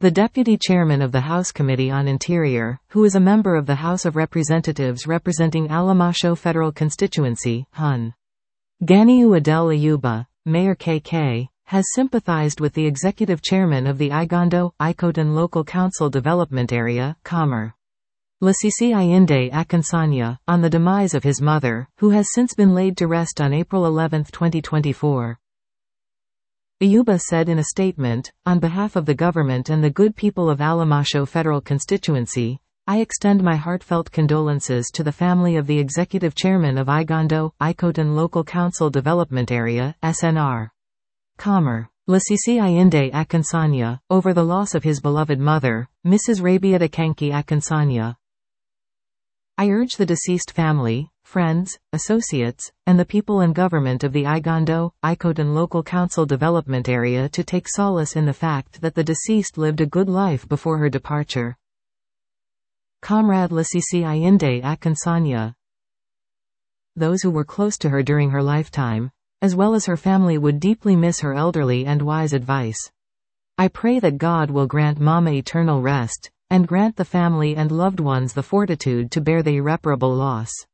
The Deputy Chairman of the House Committee on Interior, who is a member of the House of Representatives representing Alamasho Federal Constituency, Hun. Ganiu Adel Ayuba, Mayor KK, has sympathized with the Executive Chairman of the Igondo, Ikotan Local Council Development Area, Kamer. Lasisi Ayinde Akansanya, on the demise of his mother, who has since been laid to rest on April 11, 2024. Ayuba said in a statement, "On behalf of the government and the good people of Alamasho Federal Constituency, I extend my heartfelt condolences to the family of the Executive Chairman of Igondo, Ikotan Local Council Development Area, SNR. Kamer. Lasisi Ayinde Akansanya, over the loss of his beloved mother, Mrs. Rabiat Akanki Akansanya. I urge the deceased family, friends, associates, and the people and government of the Igondo, Ikotan Local Council Development Area to take solace in the fact that the deceased lived a good life before her departure. Comrade Lasisi Ayinde Akansanya. Those who were close to her during her lifetime, as well as her family, would deeply miss her elderly and wise advice. I pray that God will grant Mama eternal rest, and grant the family and loved ones the fortitude to bear the irreparable loss."